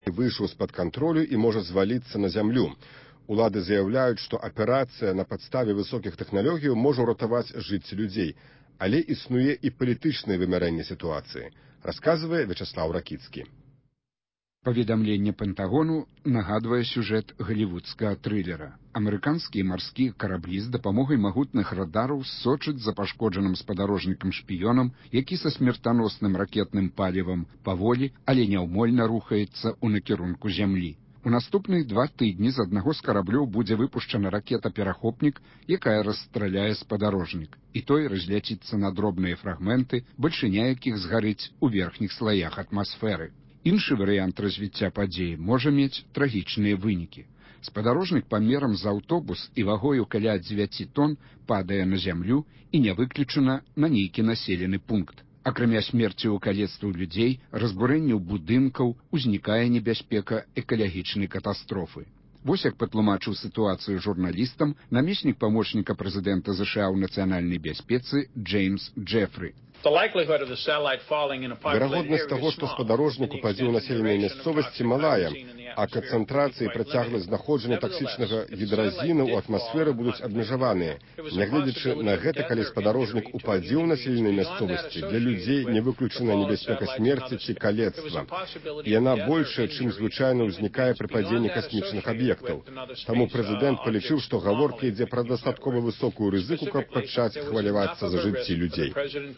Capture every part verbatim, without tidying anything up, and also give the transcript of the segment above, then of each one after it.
выйшаў з-пад кантролю і можа зваліцца на зямлю. Улады заяўляюць, што аперацыя на падставе высокіх тэхналогій можа ўратаваць жыцці людзей, але існуе і палітычнае вымярэнне сітуацыі, расказвае Вячаслаў Ракіцкі. Паведамленне Пентагону нагадвае сюжэт галівудскага трылера. Амерыканскія марскія караблі з дапамогай магутных радараў сочаць за пашкоджаным спадарожнікам-шпіёнам, які са смертаносным ракетным палівам паволі, але няўмольна рухаецца ў накірунку зямлі. У наступных два тыдні з аднаго з караблёў будзе выпушчана ракета-перахопнік, якая расстраляе спадарожнік, і той разляціцца на дробныя фрагменты, бальшыня якіх згарыць у верхніх слаях атмасферы. Іншы варыянт развіцця падзеі можа мець трагічныя вынікі. Спадарожнік памерам з аўтобус і вагою каля дзевяці тонн падае на зямлю і не выключана на нейкі населены пункт. Акрамя смерці ў калецтву людзей, разбурэнняў будынкаў, узнікае небяспека экалагічнай катастрофы. Вось як патлумачыў сітуацыю журналістам намеснік памочніка прэзідэнта ЗША ў нацыянальнай бяспецы Джеймс Джефры. Верагоднасць таго, што спадарожнік упадзе ў населенай мясцовасці, малая, а канцэнтрацыі і працягласць знаходжання таксічнага гідразіну ў атмасферы будуць абмежаваныя. Нягледзячы на гэта, калі спадарожнік упадзе ў населенай мясцовасці, для людзей не выключана небяспека смерці ці калецтва. Яна большая, чым звычайна ўзнікае пры падзенні касмічных аб'ектаў. Таму прэзідэнт палічыў, што гаворка ідзе пра дастаткова высокую рызыку, каб пачаць хвалявацца за жыцці людзей.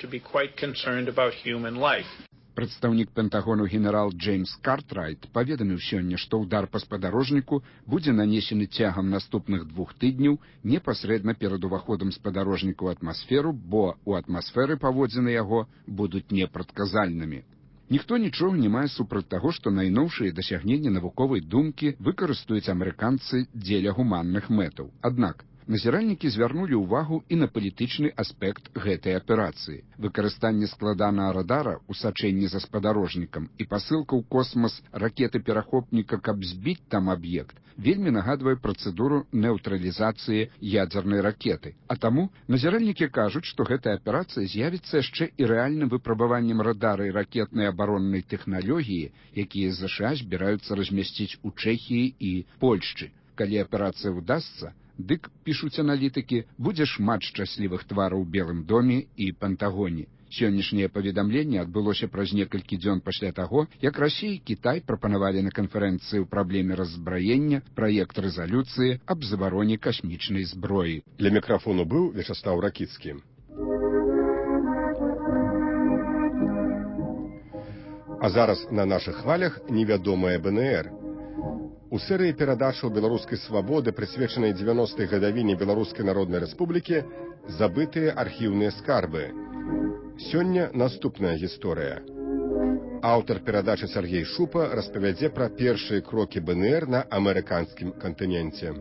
Прадстаўнік Пентагону генерал Джеймс Картрайт паведаміў сёння, што ўдар па спадарожніку будзе нанесены цягам наступных двух тыдняў непасрэдна перад уваходам спадарожніка ў атмасферу, бо ў атмасферы паводзіны яго будуць непрадказальнымі. Ніхто нічога не мае супраць таго, што найноўшыя дасягненні навуковай думкі выкарыстаюць амерыканцы дзеля гуманных мэтаў. Аднак, назіральнікі звярнулі ўвагу і на палітычны аспект гэтай аперацыі. Выкарыстанне складанага радара ў сачэнні за спадарожнікам і пасылка ў космас ракеты-перахопніка, каб збіць там аб'ект, вельмі нагадвае працэдуру неўтралізацыі ядзернай ракеты. А таму назіральнікі кажуць, што гэтая аперацыя з'явіцца яшчэ і рэальным выпрабаваннем радара і ракетнай абароннай тэхналогіі, якія ЗША збіраюцца размясціць у Чэхіі і Польшчы. Калі аперацыя ўдасца, дык, пішуць аналітыкі, будзе шмат шчаслівых твараў у Белым доме і Пентагоне. Сённяшняе паведамленне адбылося праз некалькі дзён пасля таго, як Расія і Кітай прапанавалі на канферэнцыі ў праблеме раззбраення праект рэзалюцыі аб забароне касмічнай зброі. Для мікрафону быў Вячаслаў Ракіцкі. А зараз на нашых хвалях невядомая БНР. У серыі перадачаў беларускай свабоды, прысвечанай дзевяностай гадавіне Беларускай Народнай Рэспублікі, забытыя архіўныя скарбы. Сёння наступная гісторыя. Аўтар перадачы Сергей Шупа распавядзе пра першыя крокі БНР на амерыканскім кантыненце.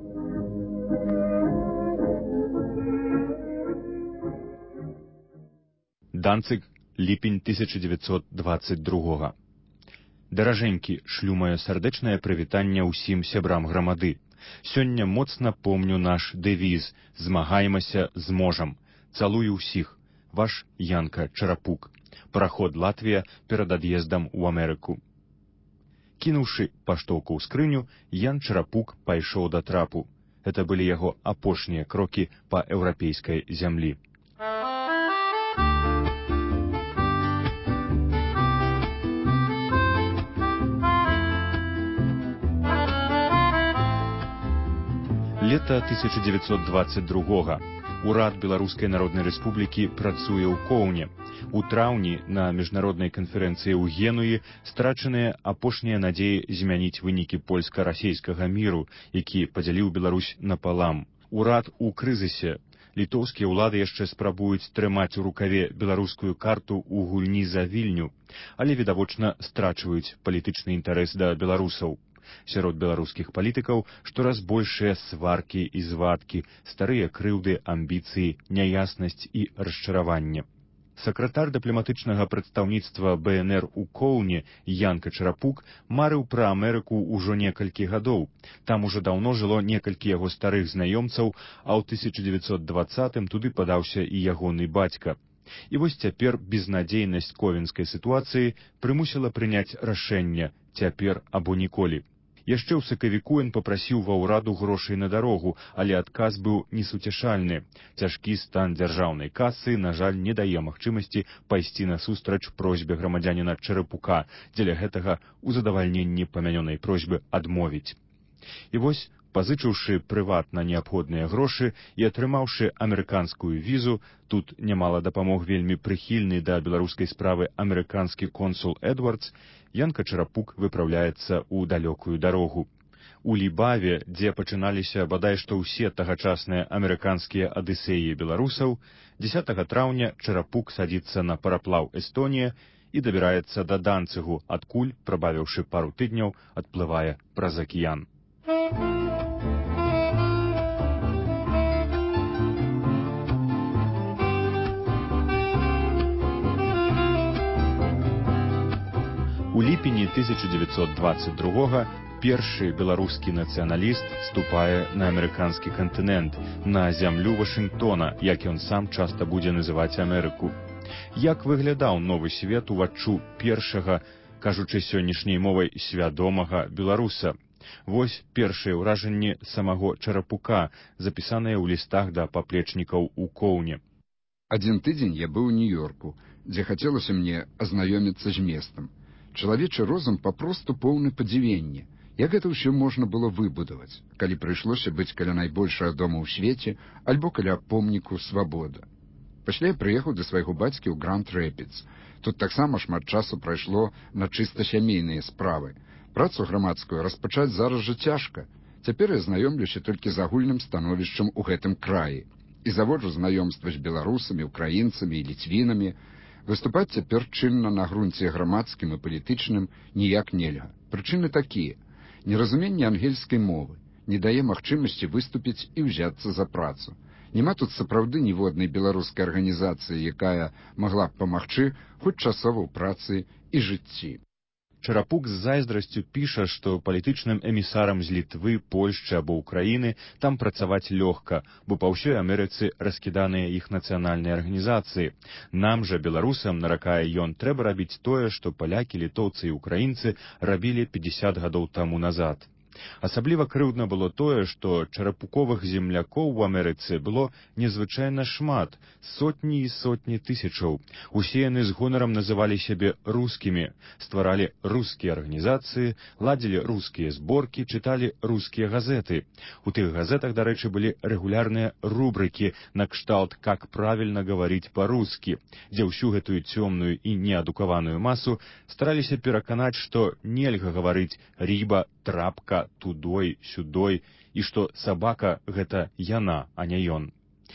Данцыг, ліпень тысяча дзевяцьсот дваццаць другога. Даражэнькі, шлю маё сардэчнае прывітанне ўсім сябрам грамады. Сёння моцна помню наш дэвіз «Змагаймася, зможам». Цалую ўсіх. Ваш Янка Чарапук. Параход Латвія перад ад'ездам у Амерыку. Кінуўшы паштоўку ў скрыню, Ян Чарапук пайшоў да трапу. Гэта былі яго апошнія крокі па еўрапейскай зямлі. Лета тысяча дзевяцьсот дваццаць другога. Урад Беларускай Народнай Рэспублікі працуе ў Коўне. У траўні на міжнароднай канферэнцыі ў Генуі страчаныя апошнія надзеі змяніць вынікі польска-расейскага міру, які падзяліў Беларусь напалам. Урад у крызісе. Літоўскія ўлады яшчэ спрабуюць трымаць у рукаве беларускую карту ў гульні за Вільню, але відавочна страчваюць палітычны інтарэс да беларусаў. Сярод беларускіх палітыкаў штораз большыя сваркі і звадкі, старыя крыўды, амбіцыі, няяснасць і расчараванне. Сакратар дыпламатычнага прадстаўніцтва БНР у Коўне Янка Чарапук марыў пра Амерыку ўжо некалькі гадоў. Там ужо даўно жыло некалькі яго старых знаёмцаў, а ў тысяча дзевяцьсот дваццатым туды падаўся і ягоны бацька. І вось цяпер безнадзейнасць ковенскай сітуацыі прымусіла прыняць рашэнне, цяпер або ніколі. Яшчэ ў сакавіку ён попрасіў ва ўраду грошай на дарогу, але адказ быў несуцяшальны. Цяжкі стан дзяржаўнай касы, на жаль, не дае магчымасці пайсці насустрач просьбе грамадзяніна Чарапука, дзеля гэтага ў задавальненні памянёнай просьбы адмовіць. І вось, пазычыўшы прыватна неабходныя грошы і атрымаўшы амерыканскую візу, тут нямала дапамог вельмі прыхільны да беларускай справы амерыканскі консул Эдвардс, Янка Чарапук выпраўляецца ў далёкую дарогу. У Лібаве, дзе пачыналіся бадай што ўсе тагачасныя амерыканскія адысеі беларусаў, дзесятага траўня Чарапук садзіцца на параплаў Эстонія і дабіраецца да Данцыгу, адкуль, прабавіўшы пару тыдняў, адплывае праз акіян. У ліпені тысяча дзевяцьсот дваццаць другога першы беларускі нацыяналіст ступае на амерыканскі кантынент, на зямлю Вашынгтона, як ён сам часта будзе называць Амерыку. Як выглядаў новы свет уваччу першага, кажучы сённяшняй мовай, свядомага беларуса? Вось першыя ўражанні самого Чарапука, запісаныя ў лістах да паплечнікаў у Коўне. Адзін тыдзень я быў у Нью-Йорку, дзе хацелася мне азнаёміцца з местам. Чалавечы розум папросту поўны падзівення. Як гэта ўсё можна было выбудаваць, калі прыйшлося быць каля найбольшага дома ў свеце альбо каля помніку свабода. Пасля я прыехаў да свайго бацькі ў Гранд-Рэпідс. Тут таксама шмат часу прайшло на чыста сямейныя справы. Працу грамадскую распачаць зараз жа цяжка. Цяпер я знаёмлюся толькі з агульным становішчам у гэтым краі і заводжу знаёмства з беларусамі, украінцамі і ліцвінамі. Выступаць цяпер чынна на грунце грамадскім і палітычным ніяк нельга. Прычыны такія. Неразуменне ангельскай мовы не дае магчымасці выступіць і ўзяцца за працу. Няма тут сапраўды ніводнай беларускай арганізацыі, якая магла б памагчы хоць часова ў працы і жыцці. Чарапук з зайздрасцю піша, што палітычным эмісарам з Літвы, Польшчы або Украіны там працаваць лёгка, бо па ўсёй Амерыцы раскіданыя іх нацыянальныя арганізацыі. Нам жа, беларусам, наракае ён, трэба рабіць тое, што палякі, літоўцы і украінцы рабілі пятьдесят гадоў таму назад. Асабліва крыўдна было тое, што чарапуковых землякоў у Амерыцы было незвычайна шмат, сотні і сотні тысячаў. Усе яны з гонарам называлі сябе рускімі, стваралі рускія арганізацыі, ладзілі рускія зборкі, чыталі рускія газеты. У тых газетах, дарэчы, былі рэгулярныя рубрыкі на кшталт «Как правильно говорить по-русски», дзе ўсю гэтую цёмную і неадукаваную масу стараліся пераканаць, што нельга гаварыць «рыба», «трапка», «тудой», «сюдой», і што сабака — гэта яна, а не ён.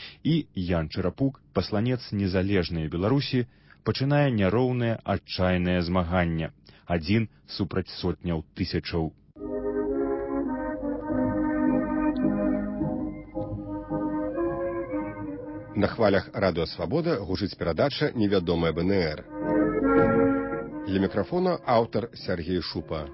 І Ян Чарапук, пасланец незалежнай Беларусі, пачынае няроўнае адчайнае змаганне. Адзін супраць сотняў тысячаў. На хвалях радыё «Свабода» гучыць перадача «Невядомая БНР». Для мікрафона аўтар Сергей Шупа.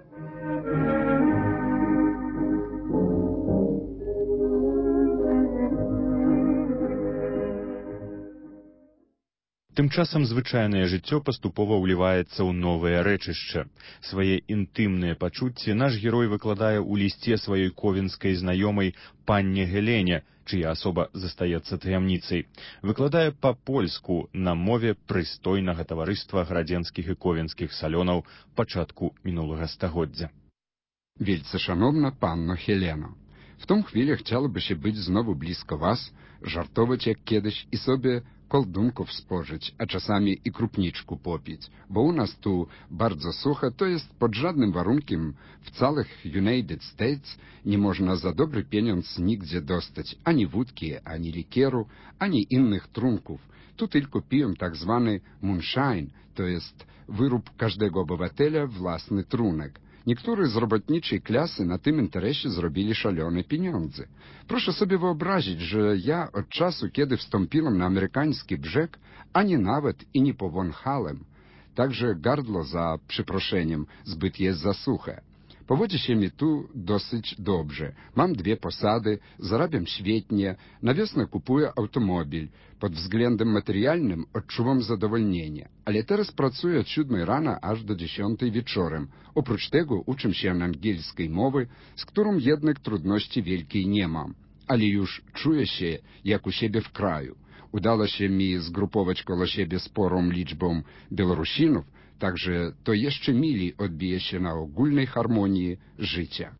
Тым часам звычайнае жыццё паступова ўліваецца ў новае рэчышча. Свае інтымныя пачуцці наш герой выкладае ў лісце сваёй ковенскай знаёмай панне Гелене, чыя асоба застаецца таямніцай. Выкладае па-польску на мове прыстойнага таварыства градзенскіх і ковенскіх салёнаў пачатку мінулага стагоддзя. Вельце шановна панно Хелено, в том хвиле chciało by się być znowu blisko was, żartować jak kiedyś i sobie koldunków spożyć, a czasami i krupniczku popić, bo u nas tu bardzo suche, to jest pod żadnym warunkiem w całych United States nie można za dobry pieniądz nigdzie dostać ani wódki, ani likieru, ani innych trunków. Tu tylko piją tak zwany moonshine, to jest wyrób każdego obywatela własny trunek. Niektórzy z robotniczej klasy na tym interesie zrobili szalone pieniądze. Proszę sobie wyobrazić, że ja od czasu, kiedy wstąpiłem na amerykański brzeg, ani nawet i nie powąchałem. Także gardło, za przeproszeniem, zbyt jest za suche. Powodzi się mi tu dosyć dobrze. Mam dwie posady, zarabiam świetnie, na wiosnę kupuję automobil. Pod względem materialnym odczuwam zadowolnienie. Ale teraz pracuję od siódmej rana aż do dziesiątej wieczorem. Oprócz tego uczę się angielskiej mowy, z którą jednak trudności wielkiej nie mam. Ale już czuję się jak u siebie w kraju. Udało się mi zgrupować koło siebie sporą liczbą Białorusinów, także to jeszcze mili odbije się na ogólnej harmonii życia.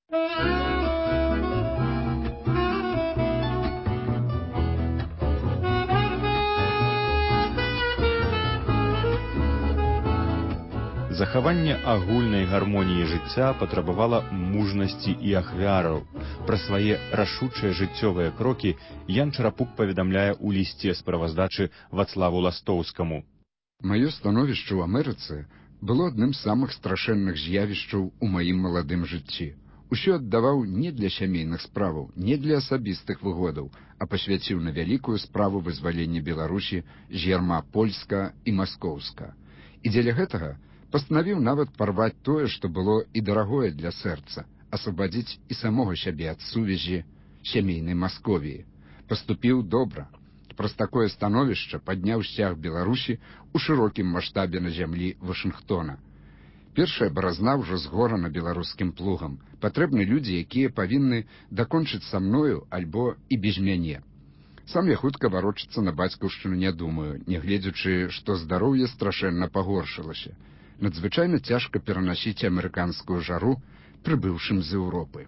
Захаванне агульнай гармоніі жыцця патрабавала мужнасці і ахвяраў. Пра свае рашучыя жыццёвыя крокі Ян Чарапук паведамляе ў лісце справаздачы Вацлаву Ластоўскаму. Маё становішча ў Амерыцы было адным з самых страшэнных з'явішчаў у маім маладым жыцці. Усё аддаваў не для сямейных справаў, не для асабістых выгодаў, а пасвяціў на вялікую справу вызвалення Беларусі з ярма польска і маскоўска. І дзеля гэтага пастанавіў нават парваць тое, што было і дарагое для сэрца, асвабадзіць і самога сябе ад сувязі сямейнай Масковіі. Паступіў добра. Праз такое становішча падняў сцяг Беларусі ў шырокім маштабе на зямлі Вашынгтона. Першая баразна ўжо згорана беларускім плугам. Патрэбны людзі, якія павінны дакончыць са мною альбо і без мяне. Сам я хутка варочацца на бацькаўшчыну не думаю, нягледзячы, што здароўе страшэнна пагоршылася. Надзвычайна цяжка перанасіць амерыканскую жару, прыбыўшым з Еўропы.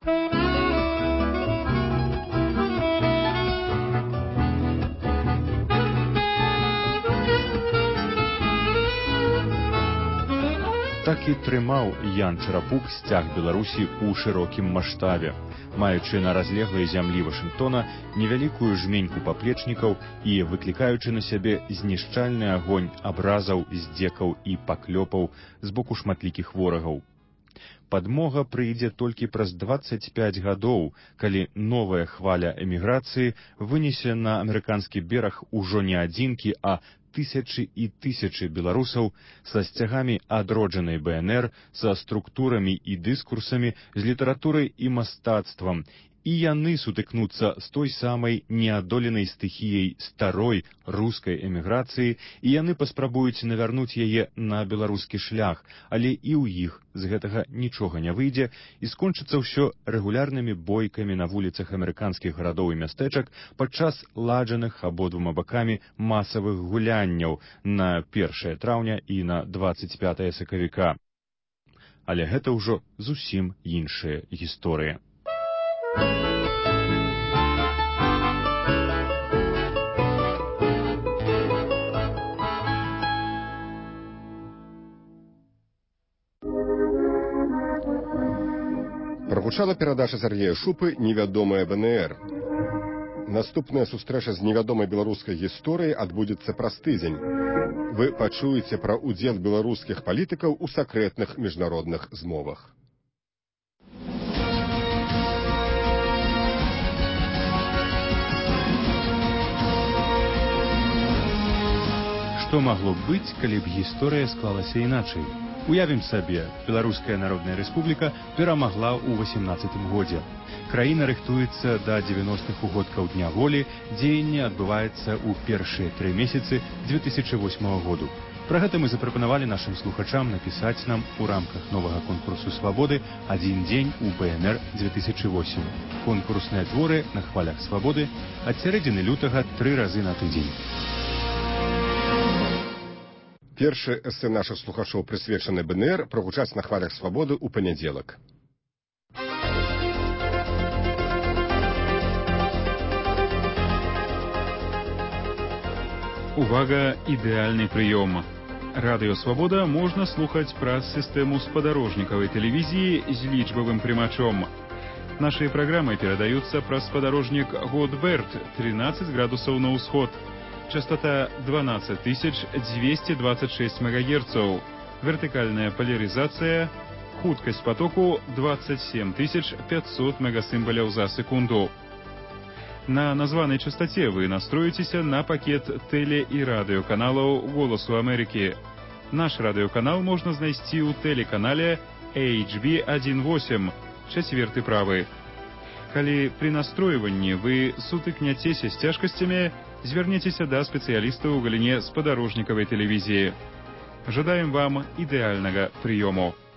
Так і трымаў Ян Чарапук сцяг Беларусі ў шырокім маштабе, маючы на разлеглай зямлі Вашынгтона невялікую жменьку паплечнікаў і выклікаючы на сябе знішчальны агонь абразаў, здзекаў і паклёпаў з боку шматлікіх ворагаў. Падмога прыйдзе толькі праз дваццаць пяць гадоў, калі новая хваля эміграцыі вынесе на амерыканскі бераг ужо не адзінкі, а тысячы і тысячы беларусаў са сцягамі адроджанай бэ эн эр, са структурамі і дыскурсамі, з літаратурай і мастацтвам, і яны сутыкнуцца з той самай неадоленай стыхіяй старой рускай эміграцыі, і яны паспрабуюць навярнуць яе на беларускі шлях, але і ў іх з гэтага нічога не выйдзе, і скончыцца ўсё рэгулярнымі бойкамі на вуліцах амерыканскіх гарадоў і мястэчак падчас ладжаных абодвума бакамі масавых гулянняў на першае траўня і на дваццаць пятае сакавіка. Але гэта ўжо зусім іншая гісторыя. Прагучала перадача Сергея Шупы «Невядомая бэ эн эр». Наступная сустрэча з невядомай беларускай гісторыяй адбудзецца праз тыдзень. Вы пачуеце пра ўдзел беларускіх палітыкаў у сакрэтных міжнародных змовах. Што магло б быць, калі б гісторыя склалася іначай? Уявім сабе, Беларуская Народная Рэспубліка перамагла ў васемнаццатым годзе. Краіна рыхтуецца да дзевяностых угодкаў Дня волі, дзеянне адбываецца ў першыя тры месяцы дзве тысячы восьмага году. Пра гэта мы запрапанавалі нашым слухачам напісаць нам у рамках новага конкурсу «Свабоды» «Адзін дзень у бэ эн эр дзве тысячы восем». Конкурсныя творы на хвалях свабоды ад сярэдзіны лютага тры разы на тыдзень. Першы эсэ нашых слухачоў, прысвечаны бэ эн эр, прагучаць на хвалях свабоды ў панядзелак. Увага, ідэальны прыём. Радыё «Свабода» можна слухаць праз сістэму спадарожнікавай тэлевізіі з лічбавым прымачом. Нашыя праграмы перадаюцца праз спадарожнік Годберт, тринадцать градусаў на ўсход. Частота дванадцать тысяч двести двадцать шесть мегагерцаў. Вертыкальная поляризация. Хуткасць потоку двадцать семь тысяч пятьсот мегасімбаляў за секунду. На названай частоте вы настроіцеся на пакет тэле- і радыёканалаў «Голасу Амерыкі». Наш радыёканал можна знайсці ў тэлеканале эйч би восемь, чацверты правы. Калі пры настройванні вы сутыкняцеся з цяжкасцямі, звярніцеся да спецыяліста ў галіне спадарожнікавай тэлевізіі. Жадаем вам ідэальнага прыёму.